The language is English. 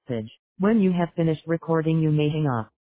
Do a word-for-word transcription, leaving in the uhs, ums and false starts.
message. When you have finished recording, you may hang up.